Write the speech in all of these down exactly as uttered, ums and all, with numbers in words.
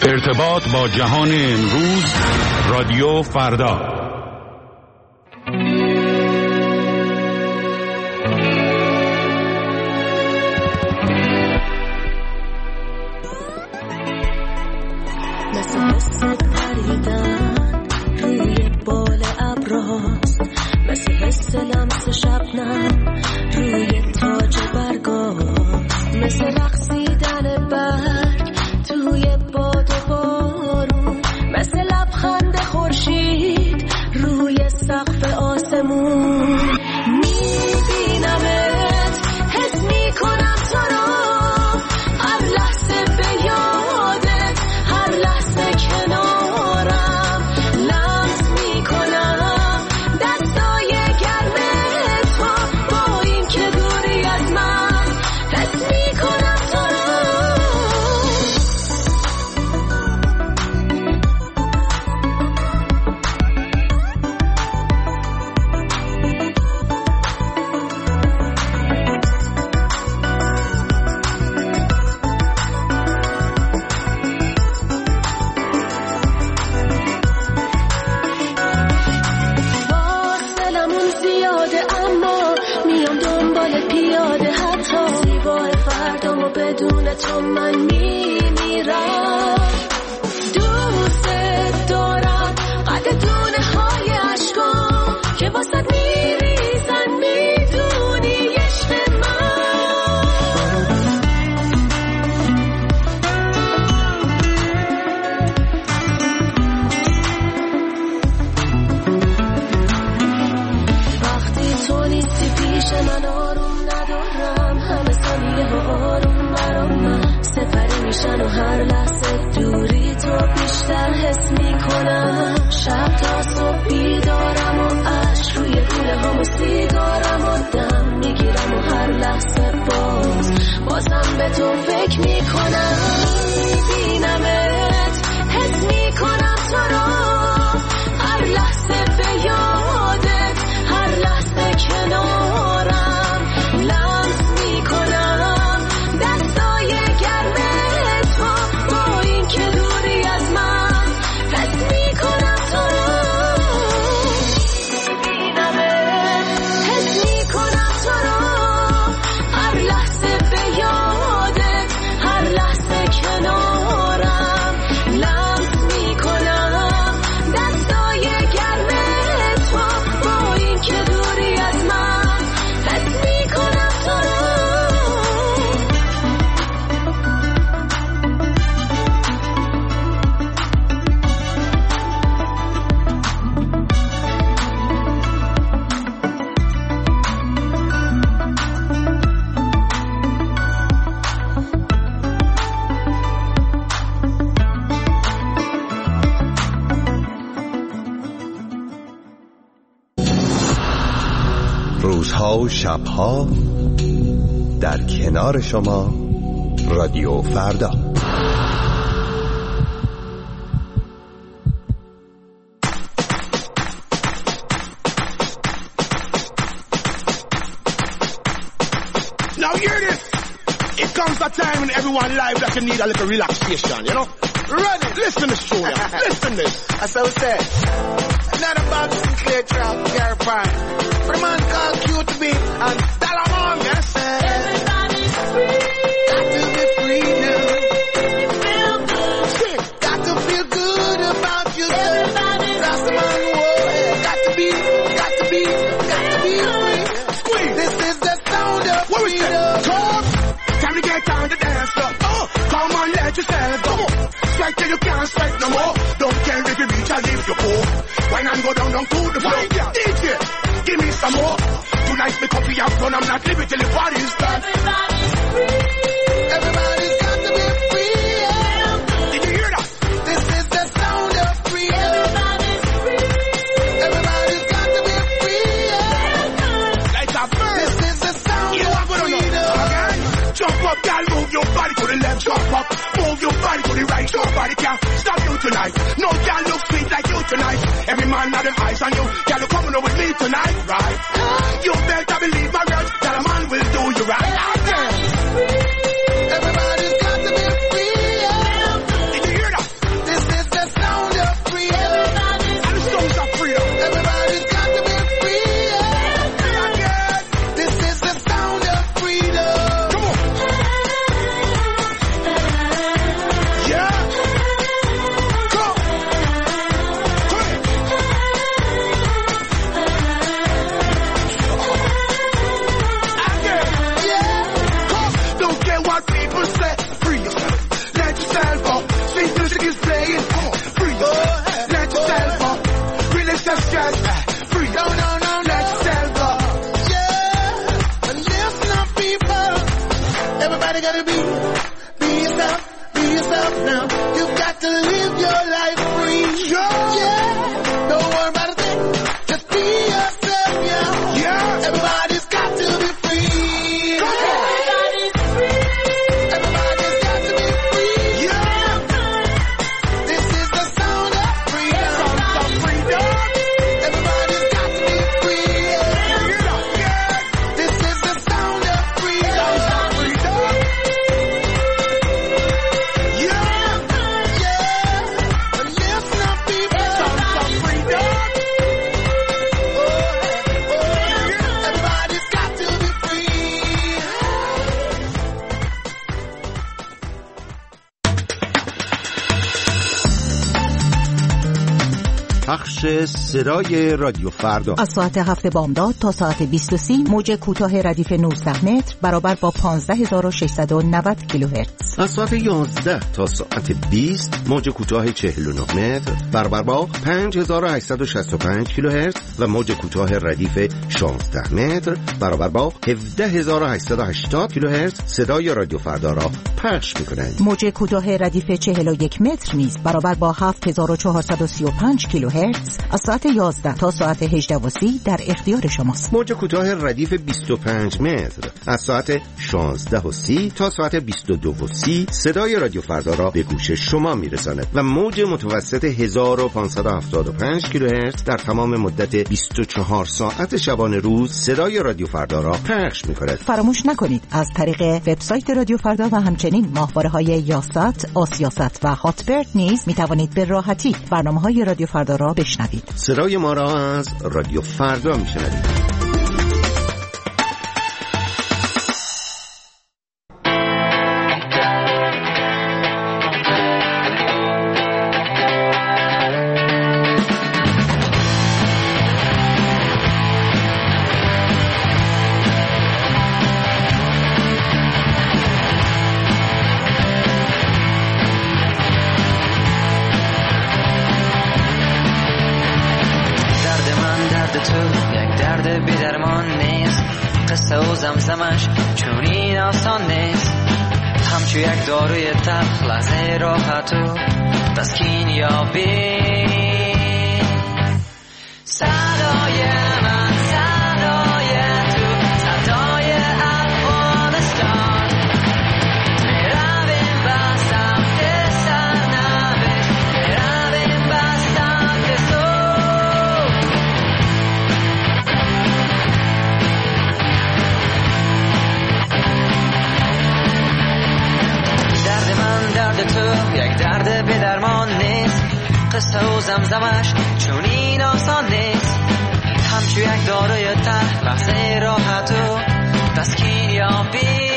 ارتباط با جهان امروز، رادیو فردا. مثل حس پریدن روی بال ابراست، مثل حس لمس شبنم روی تاج برگاست، مثل رقصیدن برگ توی باد و بارون، مثل لبخند خورشید روی سقف آسمون. میبینمت، حس میکنم تو رو، هر لحظه به یادت، هر لحظه کنارم، لمس میکنم دستای گرم تو، با این که دوری از من، حس میکنم تو رو. بدون تو من میمیرم، دوست دارم قد دونه های عشقام که واسه میریزن، میدونی عشق من. وقتی تو نیستی پیش من آروم ندارم، همه ثانیه ها آروم سپری میشن و هر لحظه دوری تو بیشتر حس میکنم. شب تا صبح بیدارم و عشق روی گونه هم و سیگارم و دم میگیرم و هر لحظه باز بازم به تو فکر میکنم. میبینمت، حس میکنم تو رو، هر لحظه به یادت، هر لحظه کنارم، لمس میکنم دستای گرم تو، با این که دوری از من، حس میکنم تو رو. میبینمت، حس میکنم تو رو، هر لحظه به یادت، هر لحظه کنارم، لمس میکنم دستای گرم تو، با این که دوری از من، حس میکنم تو رو. روزها و شبها در کنار شما، رادیو فردا. Now hear this. It comes a time in everyone's life that you need a little relaxation, you know? Ready? Listen to this show, yeah. Listen this. That's how we say. Another box and clear trap, care pan. For man called Q to be and Talamon, you understand? Everybody's free. Got to be free now. Feel good. Shit. Got to feel good about yourself. Everybody's That's free. The man who yeah. Got to be, got to be, got to be free. Squeeze. This is the sound of What we say? freedom. Talk. Time to get down to dance up. Oh, come on, let yourself go. Strike till you can't strike no more. Don't care if you reach or leave your poor. Why not go down, down to the floor? D J, give me some more. Tonight's the coffee I've done. I'm not leaving till the party's done. Everybody's free. Everybody's got to be free. Yeah. Did you hear that? This is the sound of freedom. Everybody's free. Everybody's got to be free. Yeah. Like a bird. This is the sound You of are gonna freedom. know. Again. Jump up, girl, move your body to the left. Jump up, move your body to the right. Your body can't stop you tonight. No girl look sweet like you tonight. Every man have them eyes on you. Girl, you coming over with me tonight, right? You better believe my words. That a man will do you right. Everybody's got to be free. Yeah. Did you hear that? now. You've got to live your life free. Yeah, yeah. Don't worry about a thing. Just be yourself, yeah. Yeah. Everybody's got to be free. Go ahead. Everybody's free. Everybody's got to be free. Yeah. This is the sound of freedom. Sound of freedom. Everybody's got to be free. Yeah. Yeah. This is the sound of freedom. Sound of freedom. پخش صدای رادیو فردا از ساعت هفت بامداد تا ساعت بیست و سه موج کوتاه ردیف نوزده متر برابر با پانزده هزار و ششصد و نود کیلوهرتز. از ساعت یازده تا ساعت بیست موج کوتاه چهل و نه متر برابر با پنج هزار و هشتصد و شصت و پنج کیلوهرتز و موج کوتاه ردیف شانزده متر برابر با هفده هزار و هشتصد و هشتاد کیلوهرتز صدای رادیو فردا را پخش می‌کنند. موج کوتاه ردیف چهل و یک متر نیز برابر با هفت هزار و چهارصد و سی و پنج کیلوهرتز از ساعت یازده تا ساعت هجده و سی در اختیار شماست. موج کوتاه ردیف بیست و پنج متر از ساعت شانزده و سی تا ساعت بیست و دو و سی صدای رادیو فردا را به گوش شما میرساند و موج متوسط هزار و پانصد و هفتاد و پنج کیلوهرتز در تمام مدت بیست و چهار ساعت شبانه روز صدای رادیو فردا را پخش می‌کند. فراموش نکنید از طریق وبسایت رادیو فردا و همچنین ماهواره‌های یاست، آسیاست و هاتبرد نیز می‌توانید به راحتی برنامه‌های رادیو فردا را بشنوید. صدای ما را از رادیو فردا میشنوید. زمزمش چونین آسان نیست، همچو یک داروی تلخ لحظه راحت و تسکین یابی. صدای من صدای تو صدای افغانستان، میرویم به سمت سرنوشت، میرویم به سمت صلح. درد من درد تو یک درد به درمان نیست، قصه و زمزمش چونین آسان نیست، همچو یک داروی تلخ لحظه راحت و تسکین یابی.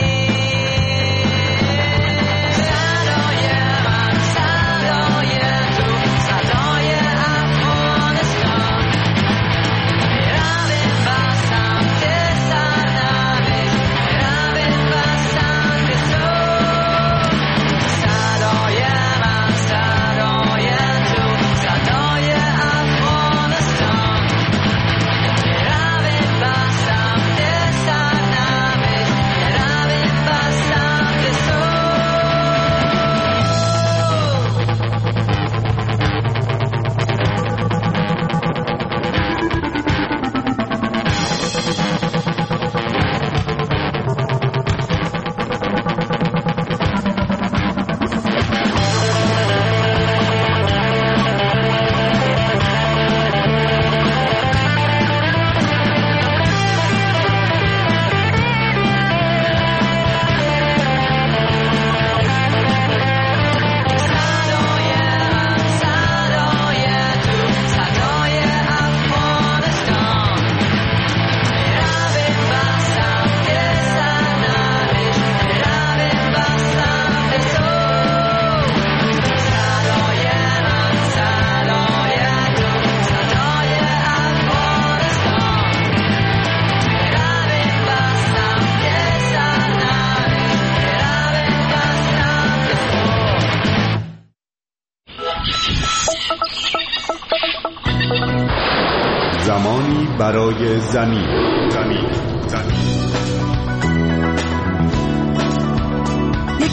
زمانی برای زمین. زمین. زمین. یک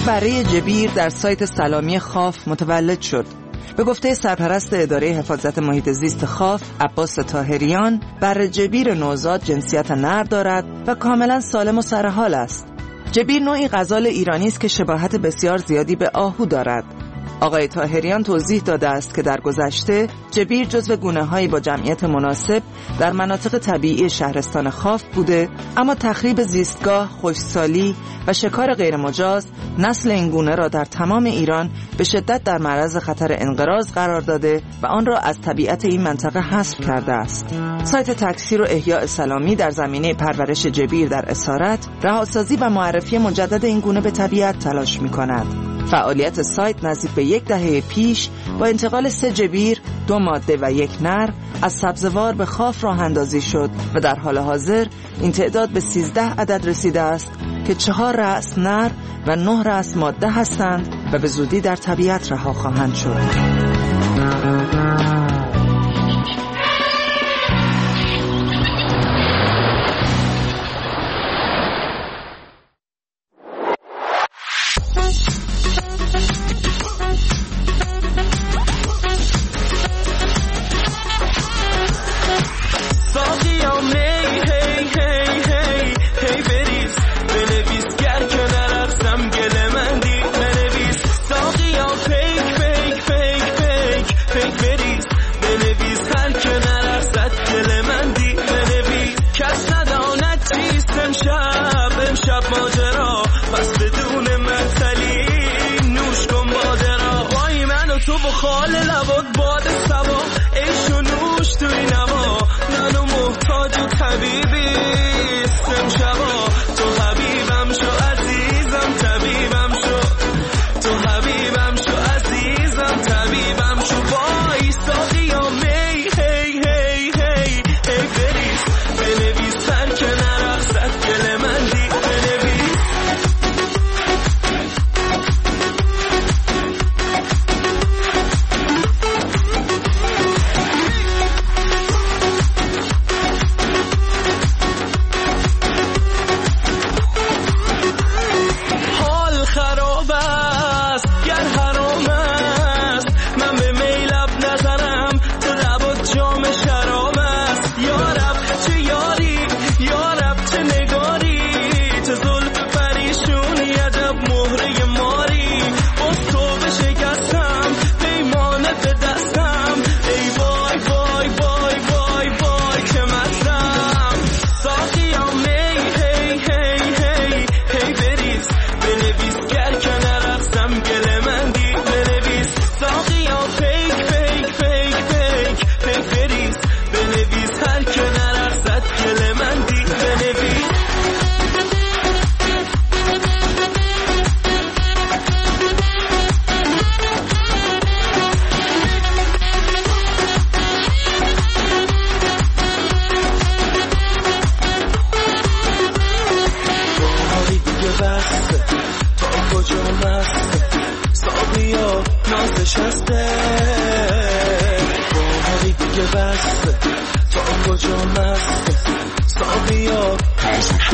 بره جبیر در سایت سلامی خاف متولد شد. به گفته سرپرست اداره حفاظت محیط زیست خاف، عباس طاهریان، بره جبیر نوزاد جنسیت نر دارد و کاملا سالم و سرحال است. جبیر نوعی غزال ایرانی است که شباهت بسیار زیادی به آهو دارد. آقای طاهریان توضیح داده است که در گذشته جبیر جزو گونه‌هایی با جمعیت مناسب در مناطق طبیعی شهرستان خاف بوده، اما تخریب زیستگاه، خشکسالی و شکار غیرمجاز نسل این گونه را در تمام ایران به شدت در معرض خطر انقراض قرار داده و آن را از طبیعت این منطقه حذف کرده است. سایت تکثیر و احیاء سلامی در زمینه پرورش جبیر در اسارت، رهاسازی و معرفی مجدد این گونه به طبیعت تلاش می‌کند. فعالیت سایت نزدیک به یک دهه پیش با انتقال سه جبیر، دو ماده و یک نر از سبزوار به خاف راه اندازی شد و در حال حاضر این تعداد به سیزده عدد رسیده است که چهار رأس نر و نه رأس ماده هستند و به زودی در طبیعت رها خواهند شد.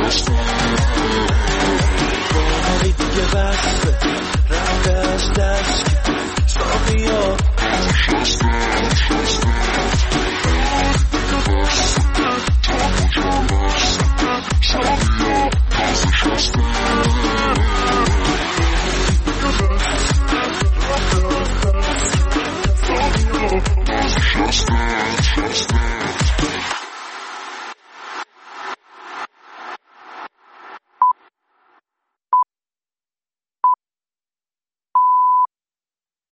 دیگه بس رفتش دست